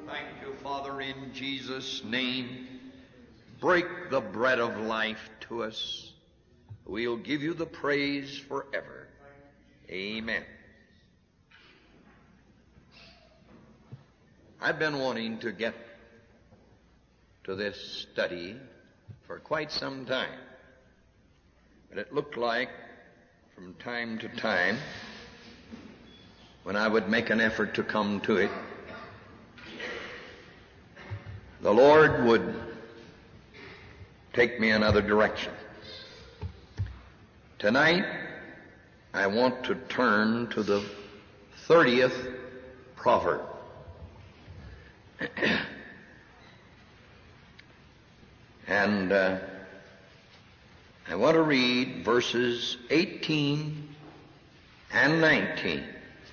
Thank you, Father, in Jesus' name. Break the bread of life to us. We'll give you the praise forever. Amen. I've been wanting to get to this study for quite some time. But it looked like from time to time, when I would make an effort to come to it, the Lord would take me another direction. Tonight, I want to turn to the 30th proverb. And I want to read verses 18 and 19.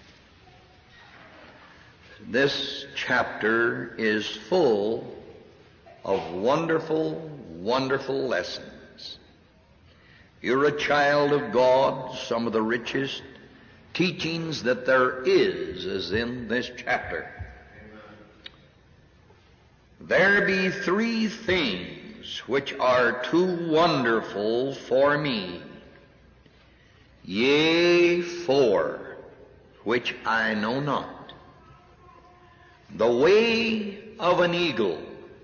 This chapter is full of wonderful, wonderful lessons. You're a child of God. Some of the richest teachings that there is in this chapter. There be three things which are too wonderful for me, yea, four, which I know not. The way of an eagle,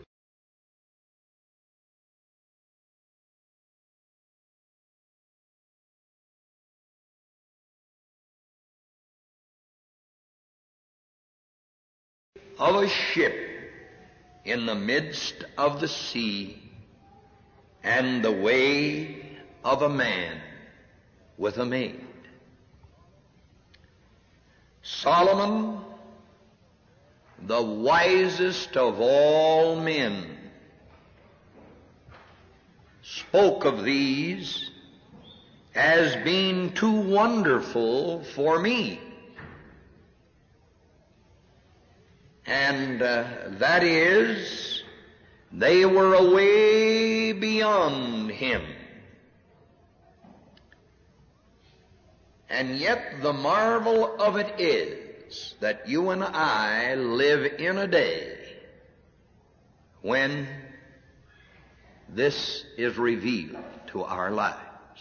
of a ship in the midst of the sea, and the way of a man with a maid. Solomon, the wisest of all men, spoke of these as being too wonderful for me. And that is, they were away beyond him. And yet the marvel of it is that you and I live in a day when this is revealed to our lives.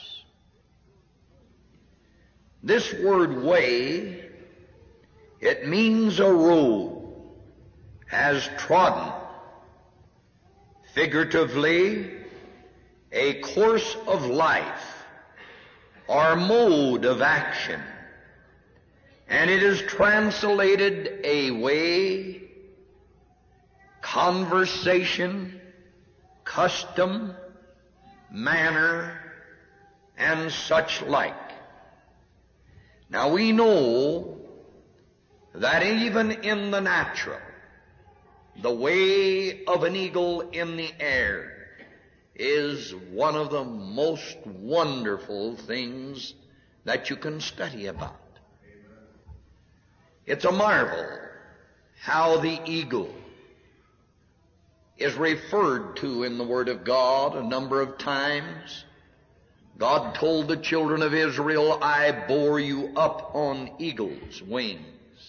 This word way, it means a road as trodden, figuratively a course of life or mode of action, and it is translated a way, conversation, custom, manner, and such like. Now we know that even in the natural, the way of an eagle in the air is one of the most wonderful things that you can study about. It's a marvel how the eagle is referred to in the Word of God a number of times. God told the children of Israel, I bore you up on eagle's wings.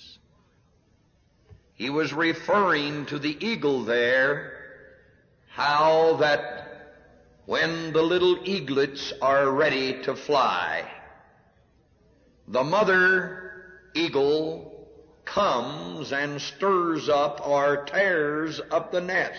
He was referring to the eagle there, how that when the little eaglets are ready to fly, the mother eagle comes and stirs up or tears up the nest,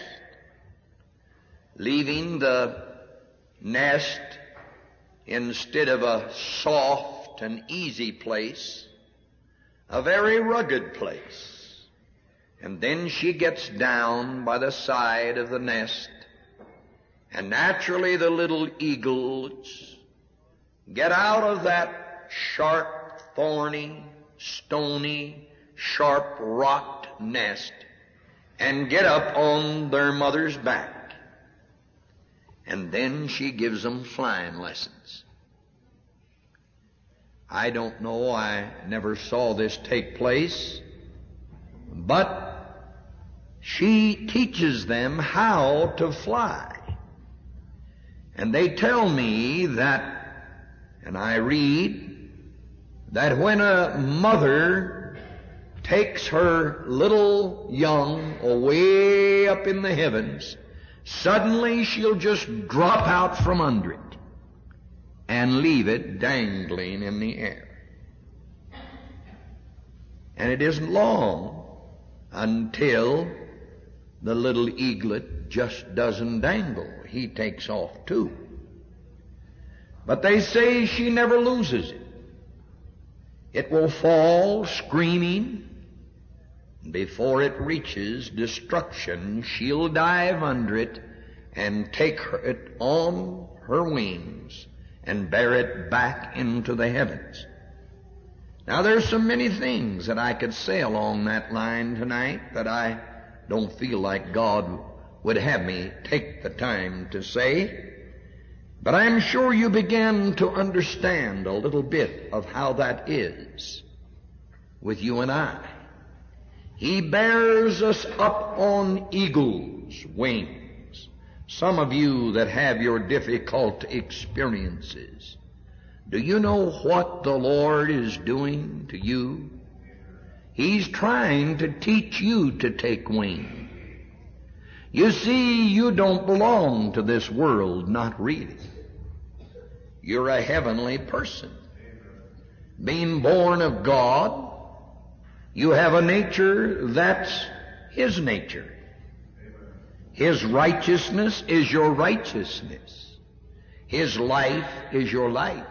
leaving the nest, instead of a soft and easy place, a very rugged place. And then she gets down by the side of the nest, and naturally the little eagles get out of that sharp, thorny, stony, sharp rocked nest and get up on their mother's back. And then she gives them flying lessons. I don't know, I never saw this take place, but she teaches them how to fly. And they tell me that, and I read, that when a mother takes her little young away up in the heavens, suddenly she'll just drop out from under it and leave it dangling in the air. And it isn't long until the little eaglet just doesn't dangle. He takes off too. But they say she never loses it. It will fall screaming. Before it reaches destruction, she'll dive under it and take it on her wings and bear it back into the heavens. Now, there's so many things that I could say along that line tonight that I don't feel like God would have me take the time to say. But I'm sure you begin to understand a little bit of how that is with you and I. He bears us up on eagle's wings. Some of you that have your difficult experiences, do you know what the Lord is doing to you? He's trying to teach you to take wing. You see, you don't belong to this world, not really. You're a heavenly person. Being born of God, you have a nature that's His nature. His righteousness is your righteousness. His life is your life.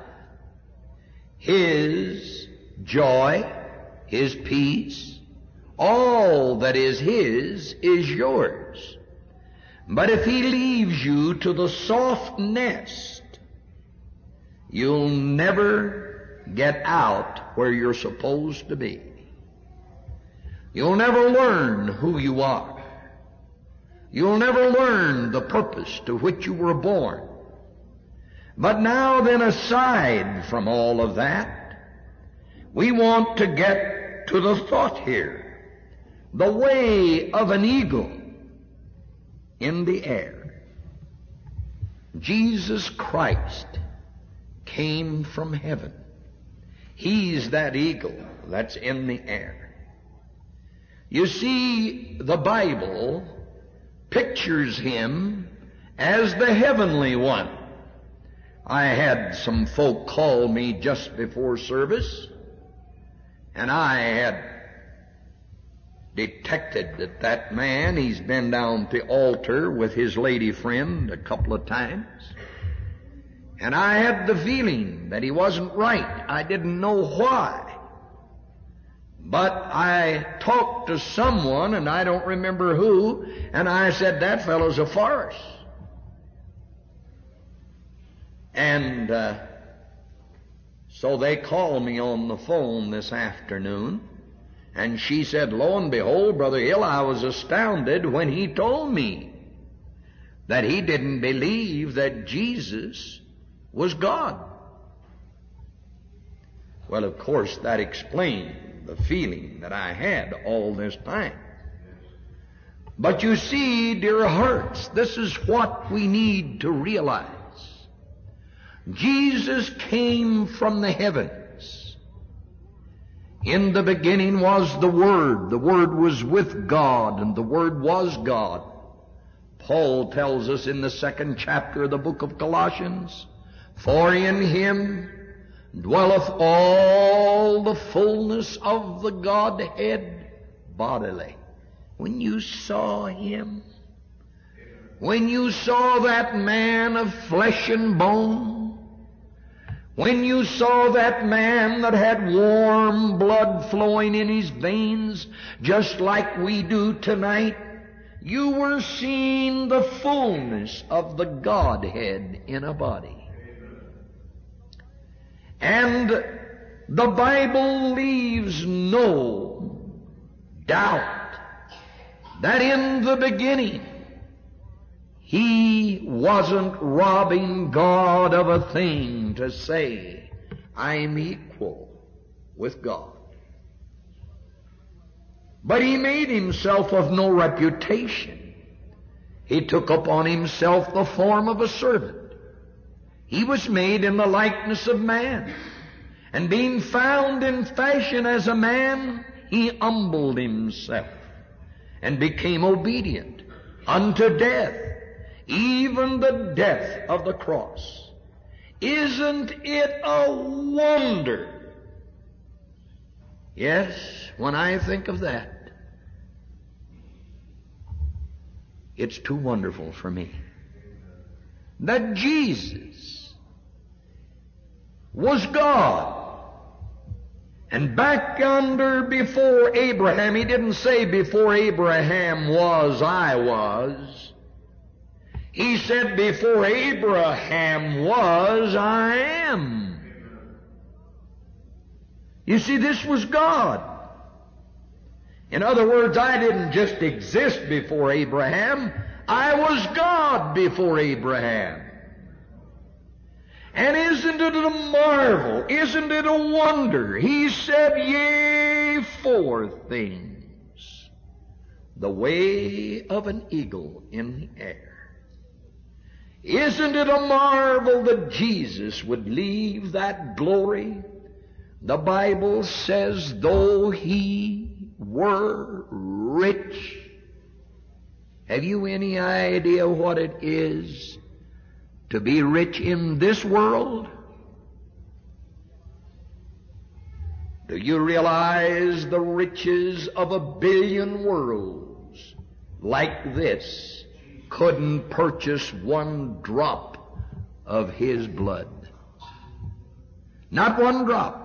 His joy, His peace, all that is His is yours. But if He leaves you to the soft nest, you'll never get out where you're supposed to be. You'll never learn who you are. You'll never learn the purpose to which you were born. But now then, aside from all of that, we want to get to the thought here, the way of an eagle in the air. Jesus Christ came from heaven. He's that eagle that's in the air. You see, the Bible pictures Him as the heavenly one. I had some folk call me just before service, and I had detected that that man, he's been down to the altar with his lady friend a couple of times, and I had the feeling that he wasn't right. I didn't know why. But I talked to someone, and I don't remember who, and I said, that fellow's a farce. And so they called me on the phone this afternoon, and she said, lo and behold, Brother Hill, I was astounded when he told me that he didn't believe that Jesus was God. Well, of course, that explained the feeling that I had all this time. But you see, dear hearts, this is what we need to realize. Jesus came from the heavens. In the beginning was the Word. The Word was with God, and the Word was God. Paul tells us in the 2nd chapter of the book of Colossians, for in Him dwelleth all the fullness of the Godhead bodily. When you saw Him, when you saw that man of flesh and bone, when you saw that man that had warm blood flowing in his veins, just like we do tonight, you were seeing the fullness of the Godhead in a body. And the Bible leaves no doubt that in the beginning He wasn't robbing God of a thing to say, I'm equal with God. But He made Himself of no reputation. He took upon Himself the form of a servant. He was made in the likeness of man. And being found in fashion as a man, He humbled Himself and became obedient unto death, even the death of the cross. Isn't it a wonder? Yes, when I think of that, it's too wonderful for me. That Jesus was God. And back yonder before Abraham, He didn't say before Abraham was, I was. He said before Abraham was, I am. You see, this was God. In other words, I didn't just exist before Abraham. I was God before Abraham. And isn't it a marvel? Isn't it a wonder? He said, yea, four things, the way of an eagle in the air. Isn't it a marvel that Jesus would leave that glory? The Bible says, though He were rich. Have you any idea what it is to be rich in this world? Do you realize the riches of 1 billion worlds like this couldn't purchase one drop of His blood? Not one drop.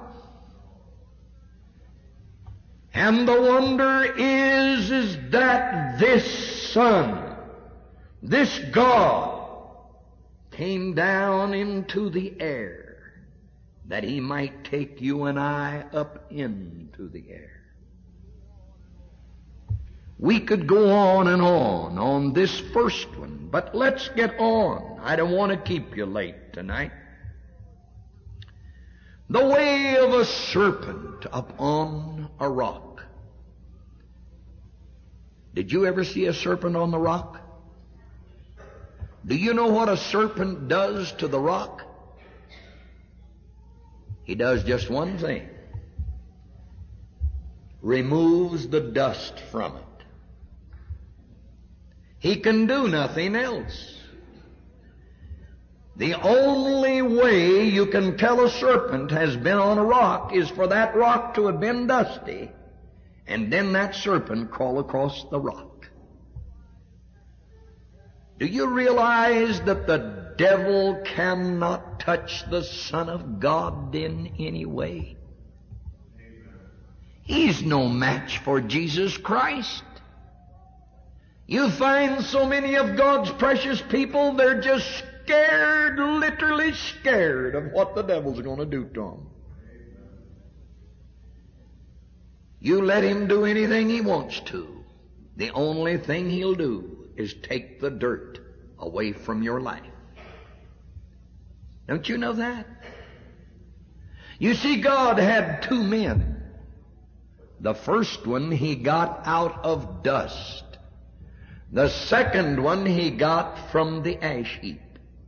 And the wonder is that this Son, this God, came down into the air that He might take you and I up into the air. We could go on this first one, but let's get on. I don't want to keep you late tonight. The way of a serpent upon a rock. Did you ever see a serpent on the rock? Do you know what a serpent does to the rock? He does just one thing. Removes the dust from it. He can do nothing else. The only way you can tell a serpent has been on a rock is for that rock to have been dusty, and then that serpent crawl across the rock. Do you realize that the devil cannot touch the Son of God in any way? He's no match for Jesus Christ. You find so many of God's precious people, they're just scared, literally scared of what the devil's going to do to them. You let him do anything he wants to. The only thing he'll do is take the dirt away from your life. Don't you know that? You see, God had two men. The first one He got out of dust. The second one He got from the ash heap.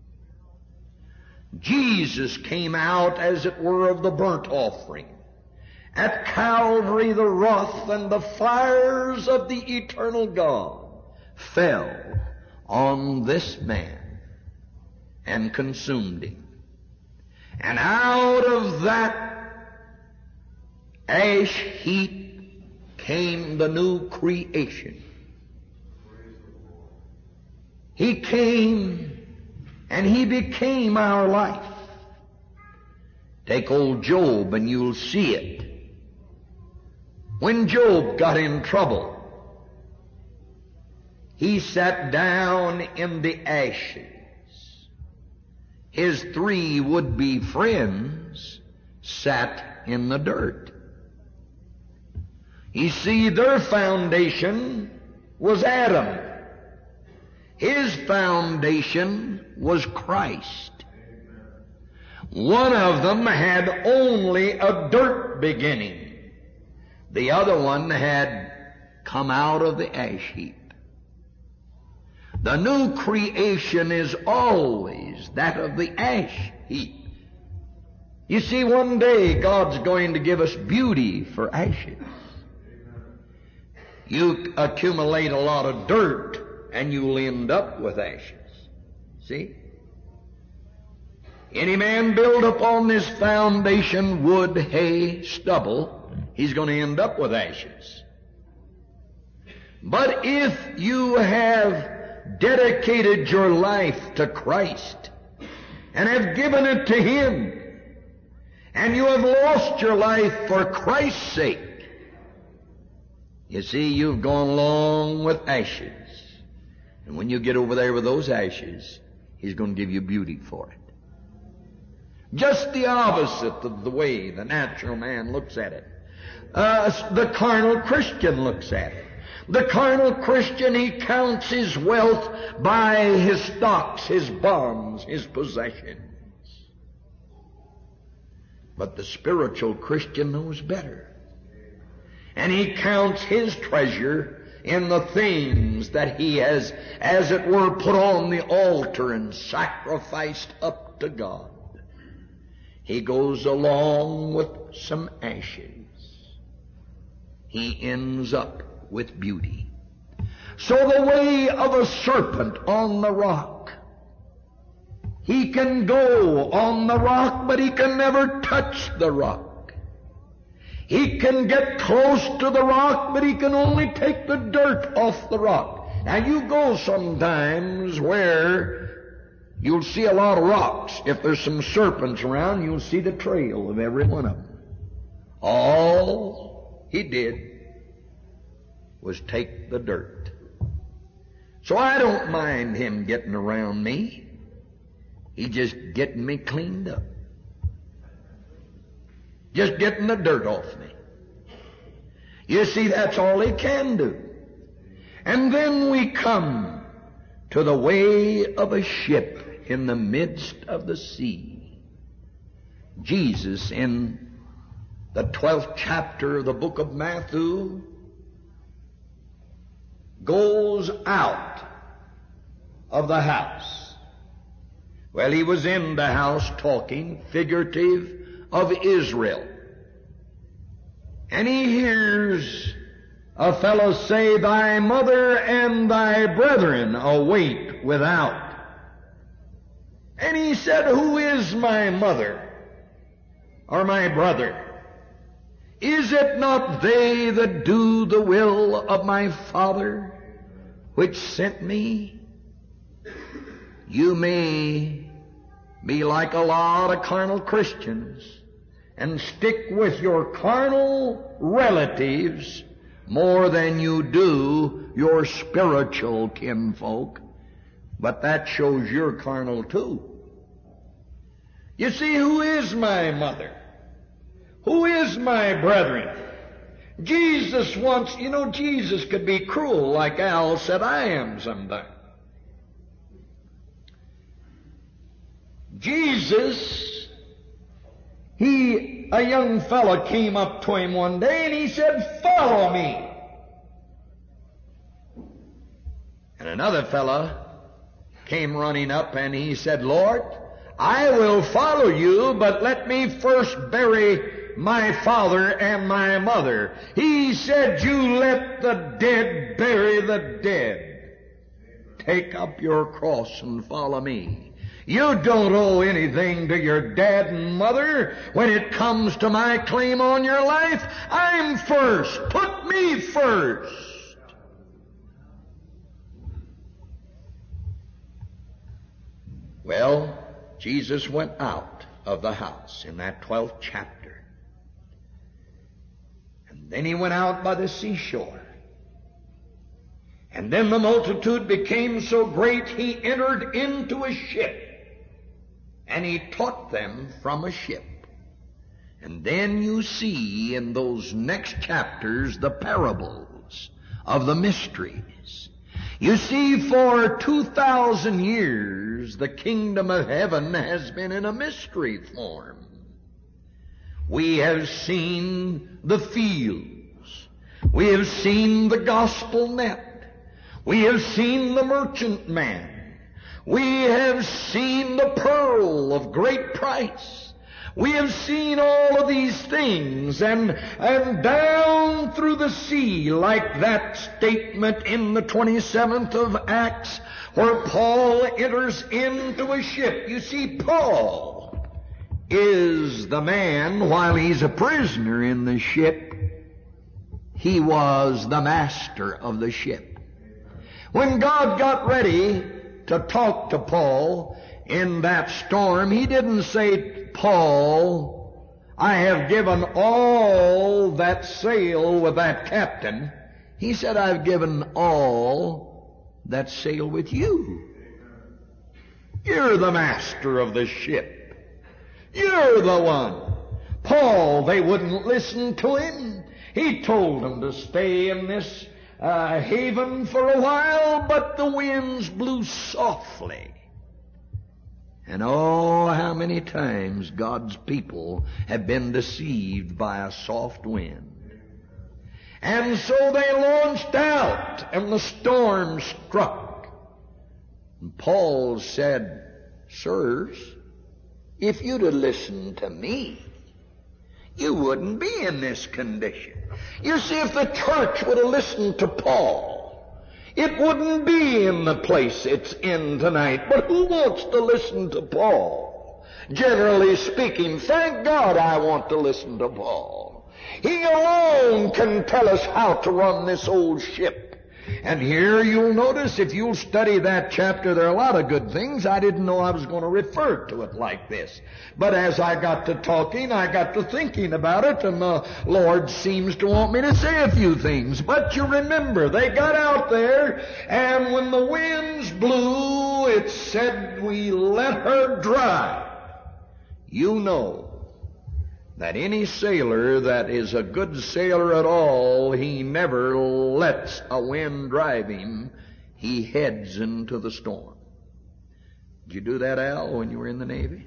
Jesus came out, as it were, of the burnt offering. At Calvary, the wrath and the fires of the eternal God fell on this man and consumed him. And out of that ash heap came the new creation. He came and He became our life. Take old Job and you'll see it. When Job got in trouble, he sat down in the ashes. His three would-be friends sat in the dirt. You see, their foundation was Adam. His foundation was Christ. One of them had only a dirt beginning. The other one had come out of the ash heap. The new creation is always that of the ash heap. You see, one day God's going to give us beauty for ashes. You accumulate a lot of dirt, and you'll end up with ashes. See? Any man build upon this foundation, wood, hay, stubble, he's going to end up with ashes. But if you have dedicated your life to Christ and have given it to Him, and you have lost your life for Christ's sake, you see, you've gone along with ashes. And when you get over there with those ashes, He's going to give you beauty for it. Just the opposite of the way the natural man looks at it. The carnal Christian looks at it. The carnal Christian, he counts his wealth by his stocks, his bonds, his possessions. But the spiritual Christian knows better. And he counts his treasure in the things that he has, as it were, put on the altar and sacrificed up to God. He goes along with some ashes. He ends up with beauty. So the way of a serpent on the rock. He can go on the rock, but he can never touch the rock. He can get close to the rock, but he can only take the dirt off the rock. Now you go sometimes where you'll see a lot of rocks. If there's some serpents around, you'll see the trail of every one of them. All he did was take the dirt. So I don't mind him getting around me. He's just getting me cleaned up. Just getting the dirt off me. You see, that's all he can do. And then we come to the way of a ship in the midst of the sea. Jesus, in the 12th chapter of the book of Matthew, goes out of the house. Well, he was in the house talking, figurative, of Israel. And he hears a fellow say, "Thy mother and thy brethren await without." And he said, "Who is my mother or my brother? Is it not they that do the will of my Father which sent me?" You may be like a lot of carnal Christians and stick with your carnal relatives more than you do your spiritual kinfolk, but that shows you're carnal too. You see, who is my mother? Who is my brethren? Jesus wants, Jesus could be cruel like Al said I am sometimes. Jesus, a young fella came up to him one day and he said, "Follow me." And another fella came running up and he said, "Lord, I will follow you, but let me first bury my father and my mother." He said, "You let the dead bury the dead. Take up your cross and follow me. You don't owe anything to your dad and mother. When it comes to my claim on your life, I'm first. Put me first." Well, Jesus went out of the house in that 12th chapter. And then he went out by the seashore. And then the multitude became so great, he entered into a ship. And he taught them from a ship. And then you see in those next chapters the parables of the mysteries. You see, for 2,000 years, the kingdom of heaven has been in a mystery form. We have seen the fields. We have seen the gospel net. We have seen the merchant man. We have seen the pearl of great price. We have seen all of these things, and down through the sea, like that statement in the 27th of Acts, where Paul enters into a ship. You see, Paul is the man, while he's a prisoner in the ship, he was the master of the ship. When God got ready to talk to Paul in that storm, he didn't say, Paul, I have given all that sail with that captain. He said, I've given all that sail with you. You're the master of the ship. You're the one. Paul, they wouldn't listen to him. He told them to stay in this haven for a while, but the winds blew softly. And oh, how many times God's people have been deceived by a soft wind. And so they launched out, and the storm struck. And Paul said, sirs, if you'd have listened to me, you wouldn't be in this condition. You see, if the church would have listened to Paul, it wouldn't be in the place it's in tonight. But who wants to listen to Paul? Generally speaking, thank God I want to listen to Paul. He alone can tell us how to run this old ship. And here you'll notice, if you'll study that chapter, there are a lot of good things. I didn't know I was going to refer to it like this. But as I got to talking, I got to thinking about it, and the Lord seems to want me to say a few things. But you remember, they got out there, and when the winds blew, it said, we let her drive. You know that any sailor that is a good sailor at all, he never lets a wind drive him. He heads into the storm. Did you do that, Al, when you were in the Navy?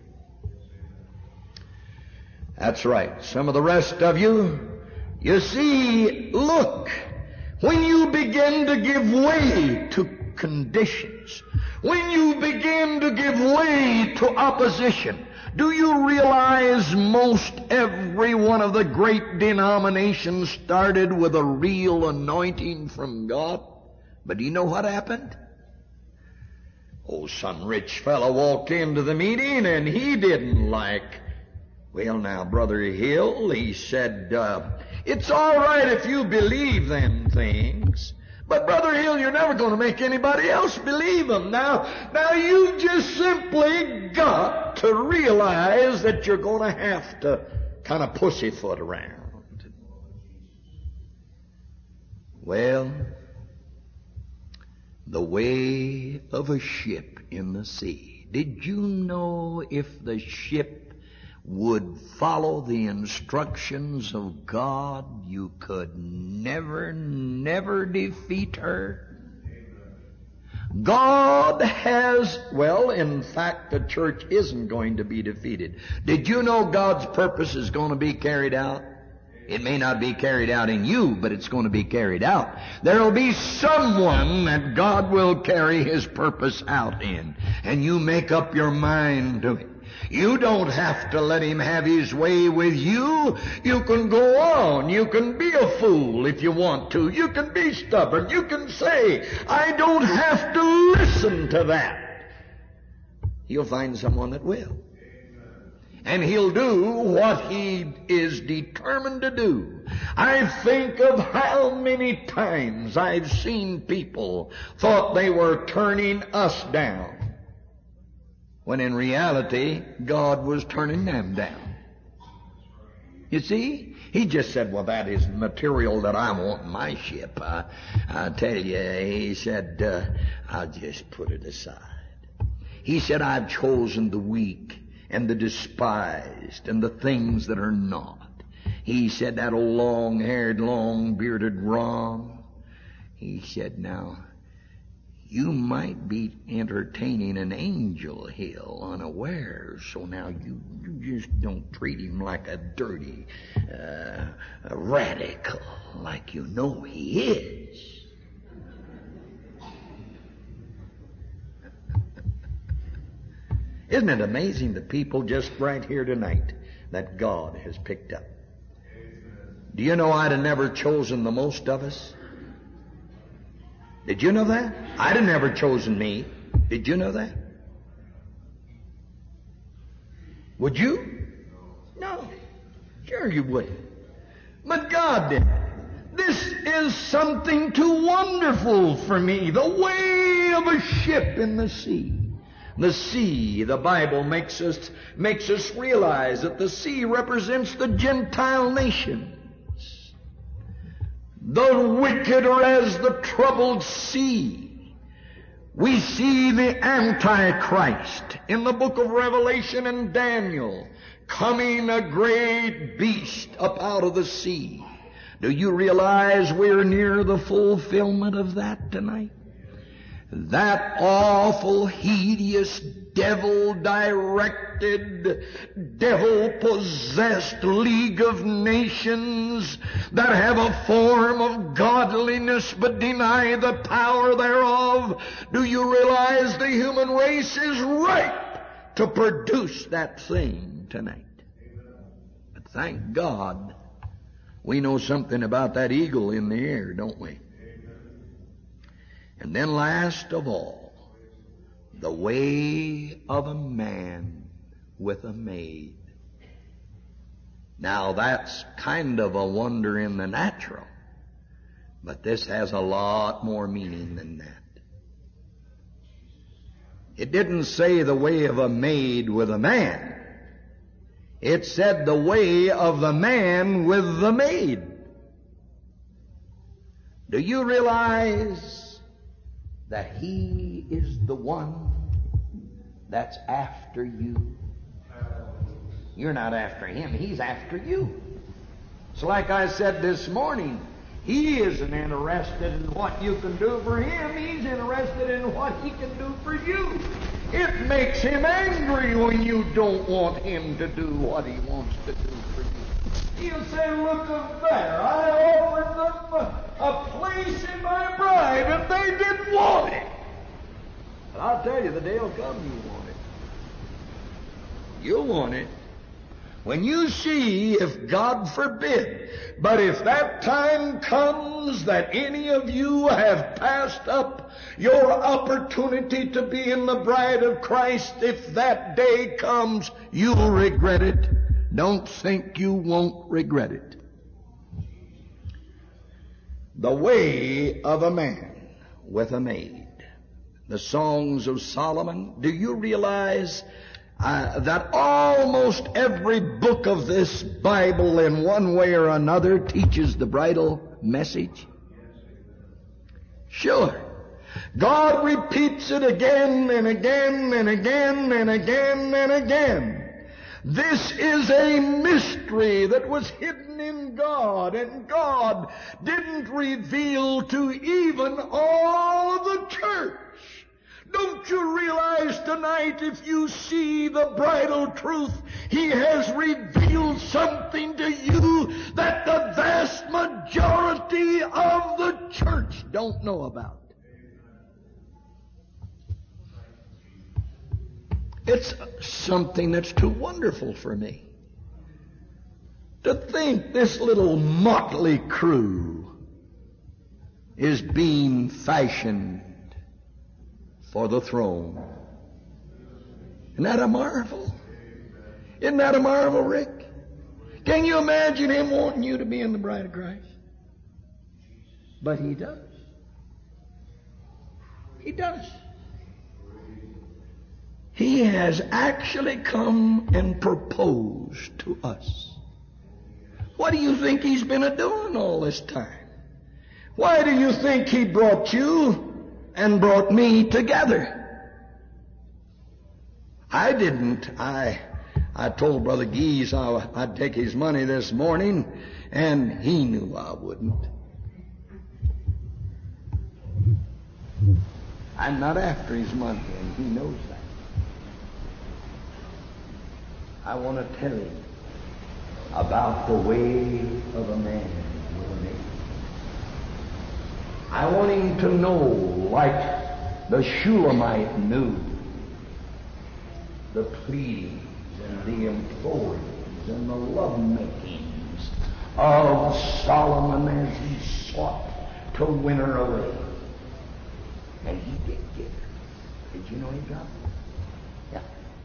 That's right. Some of the rest of you, you see, look, when you begin to give way to conditions, when you begin to give way to opposition, do you realize most every one of the great denominations started with a real anointing from God? But do you know what happened? Oh, some rich fellow walked into the meeting and he didn't like, well now, Brother Hill, he said, it's all right if you believe them things. But Brother Hill, you're never going to make anybody else believe them. Now you just simply got to realize that you're going to have to kind of pussyfoot around. Well, the way of a ship in the sea. Did you know if the ship would follow the instructions of God, you could never defeat her? God has, well, in fact, the church isn't going to be defeated. Did you know God's purpose is going to be carried out? It may not be carried out in you, but it's going to be carried out. There will be someone that God will carry His purpose out in, and you make up your mind to it. You don't have to let Him have His way with you. You can go on. You can be a fool if you want to. You can be stubborn. You can say, I don't have to listen to that. You'll find someone that will. And He'll do what He is determined to do. I think of how many times I've seen people thought they were turning us down, when in reality, God was turning them down. You see? He just said, well, that is material that I want in my ship. I tell you, He said, I'll just put it aside. He said, I've chosen the weak and the despised and the things that are not. He said, that old long-haired, long-bearded Ron. He said, now, you might be entertaining an angel, Hill, unawares. So now you just don't treat him like a dirty radical, like you know he is. Isn't it amazing the people just right here tonight that God has picked up. Do you know I'd have never chosen the most of us? Did you know that? I'd have never chosen me. Did you know that? Would you? No. Sure you wouldn't. But God did. This is something too wonderful for me. The way of a ship in the sea. The sea, the Bible makes us realize that the sea represents the Gentile nations. The wicked are as the troubled sea. We see the Antichrist in the book of Revelation and Daniel, coming a great beast up out of the sea. Do you realize we're near the fulfillment of that tonight? That awful, hideous, devil-directed, devil-possessed League of Nations that have a form of godliness but deny the power thereof. Do you realize the human race is ripe to produce that thing tonight? But thank God we know something about that eagle in the air, don't we? And then last of all, the way of a man with a maid. Now that's kind of a wonder in the natural, but this has a lot more meaning than that. It didn't say the way of a maid with a man. It said the way of the man with the maid. Do you realize that he is the one that's after you? You're not after him. He's after you. So like I said this morning, he isn't interested in what you can do for him. He's interested in what he can do for you. It makes him angry when you don't want him to do what he wants to do for you. He'll say, look up there, I offered them a place in my bride, and they didn't want it. But I'll tell you, the day will come you want it. You'll want it. When you see, if God forbid, but if that time comes that any of you have passed up your opportunity to be in the bride of Christ, if that day comes, you'll regret it. Don't think you won't regret it. The way of a man with a maid. The Songs of Solomon. Do you realize that almost every book of this Bible in one way or another teaches the bridal message? Sure. God repeats it again and again and again and again and again. This is a mystery that was hidden in God, and God didn't reveal to even all of the church. Don't you realize tonight, if you see the bridal truth, He has revealed something to you that the vast majority of the church don't know about? It's something that's too wonderful for me. To think this little motley crew is being fashioned for the throne. Isn't that a marvel? Isn't that a marvel, Rick? Can you imagine him wanting you to be in the bride of Christ? But he does. He does. He has actually come and proposed to us. What do you think he's been a-doing all this time? Why do you think he brought you and brought me together? I didn't. I told Brother Gies I'd take his money this morning, and he knew I wouldn't. I'm not after his money, and he knows that. I want to tell him about the way of a man with a maid. I want him to know, like the Shulamite knew, the pleadings and the imploring and the love-makings of Solomon as he sought to win her away. And he did get her. Did you know he got her? Yeah.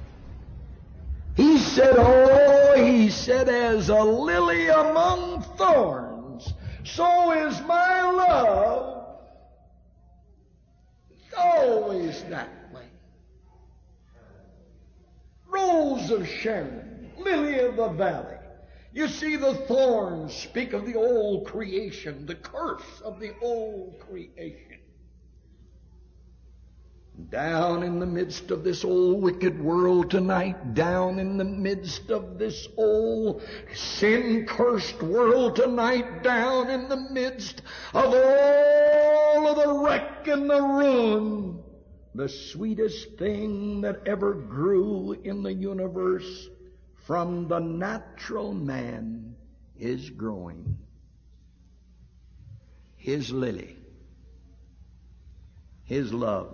He said, as a lily among thorns, so is my love. Always that way. Rose of Sharon, lily of the valley. You see, the thorns speak of the old creation, the curse of the old creation. Down in the midst of this old wicked world tonight, down in the midst of this old sin-cursed world tonight, down in the midst of all of the wreck and the ruin, the sweetest thing that ever grew in the universe from the natural man is growing. His lily, his love.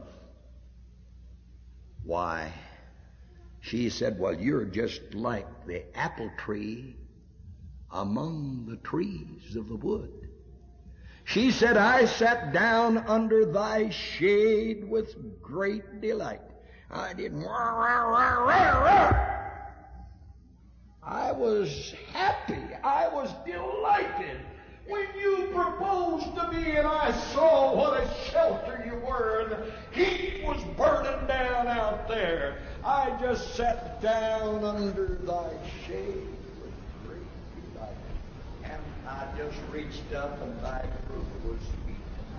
Why? She said, well, you're just like the apple tree among the trees of the wood. She said, I sat down under thy shade with great delight. I didn't. I was happy. I was delighted when you proposed to me and I saw what a shelter you were and the heat was burning down out there. I just sat down under thy shade with great delight. And I just reached up and thy fruit was sweet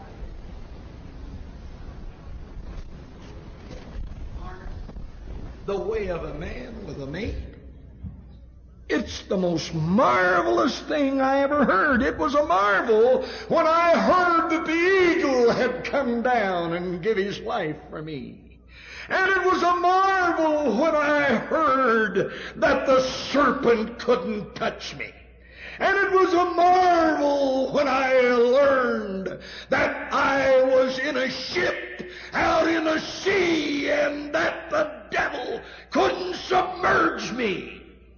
tonight. The way of a man with a mate. It's the most marvelous thing I ever heard. It was a marvel when I heard that the eagle had come down and give his life for me. And it was a marvel when I heard that the serpent couldn't touch me. And it was a marvel when I learned that I was in a ship out in the sea and that the devil couldn't submerge me.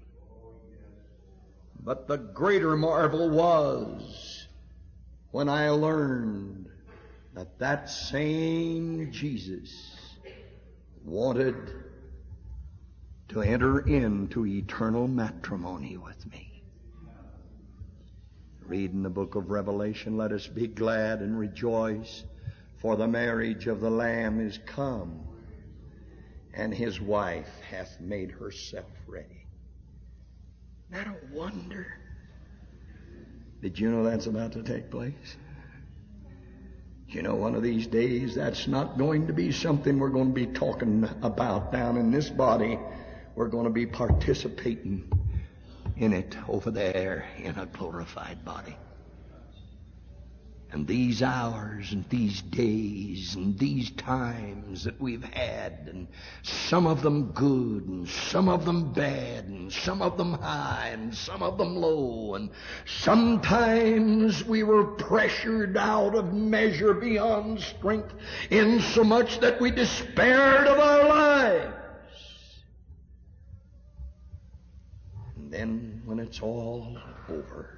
But the greater marvel was when I learned that that same Jesus wanted to enter into eternal matrimony with me. Read in the book of Revelation, let us be glad and rejoice, for the marriage of the Lamb is come, and his wife hath made herself ready. Isn't that a wonder? Did you know that's about to take place? You know, one of these days, that's not going to be something we're going to be talking about down in this body. We're going to be participating in it over there in a glorified body. And these hours and these days and these times that we've had, and some of them good and some of them bad and some of them high and some of them low, and sometimes we were pressured out of measure beyond strength insomuch that we despaired of our lives. And then when it's all over,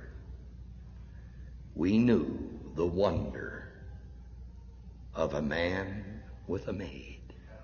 we knew the wonder of a man with a maid.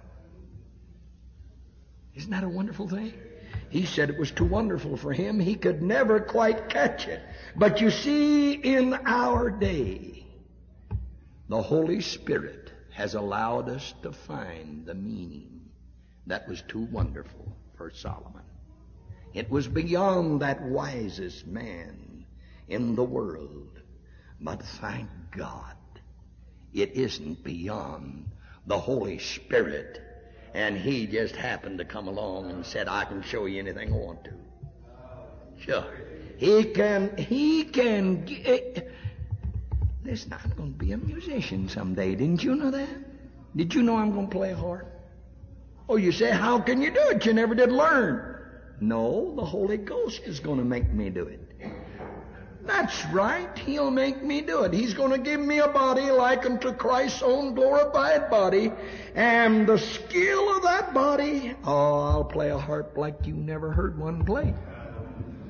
Isn't that a wonderful thing? He said it was too wonderful for him. He could never quite catch it. But you see, in our day, the Holy Spirit has allowed us to find the meaning that was too wonderful for Solomon. It was beyond that wisest man in the world. But thank God, it isn't beyond the Holy Spirit. And he just happened to come along and said, I can show you anything I want to. Sure. He can. Listen, I'm going to be a musician someday. Didn't you know that? Did you know I'm going to play a harp? Oh, you say, how can you do it? You never did learn. No, the Holy Ghost is going to make me do it. That's right. He'll make me do it. He's going to give me a body like unto Christ's own glorified body. And the skill of that body, oh, I'll play a harp like you never heard one play.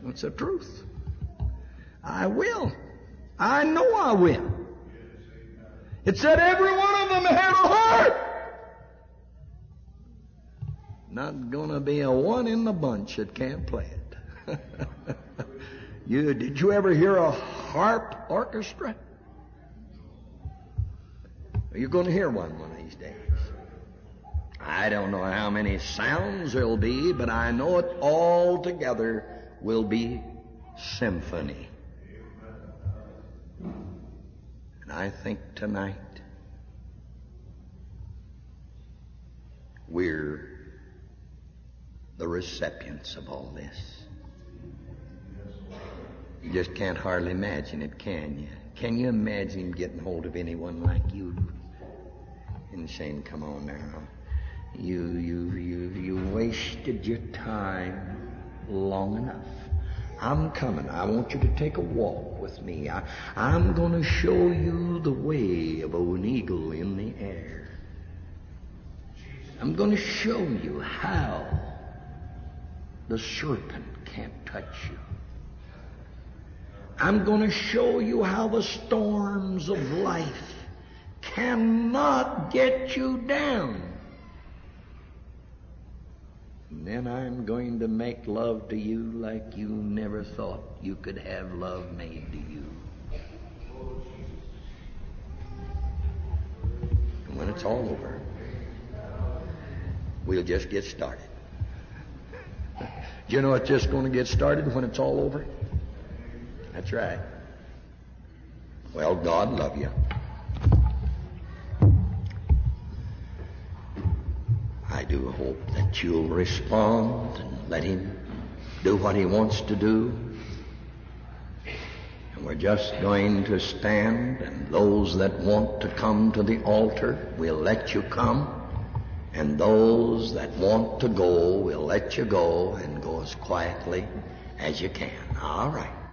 It's the truth. I will. I know I will. It said every one of them had a heart. Not gonna be a one in the bunch that can't play it. Did you ever hear a harp orchestra? You're going to hear one of these days. I don't know how many sounds there'll be, but I know it all together will be symphony. And I think tonight we're the recipients of all this. You just can't hardly imagine it, can you? Can you imagine him getting hold of anyone like you and saying, "Come on now, you wasted your time long enough. I'm coming. I want you to take a walk with me. I'm going to show you the way of an eagle in the air. I'm going to show you how the serpent can't touch you. I'm going to show you how the storms of life cannot get you down. And then I'm going to make love to you like you never thought you could have love made to you. And when it's all over, we'll just get started. Do you know it's just going to get started when it's all over? That's right. Well, God love you. I do hope that you'll respond and let him do what he wants to do. And we're just going to stand, and those that want to come to the altar, we'll let you come. And those that want to go, we'll let you go, and go as quietly as you can. All right.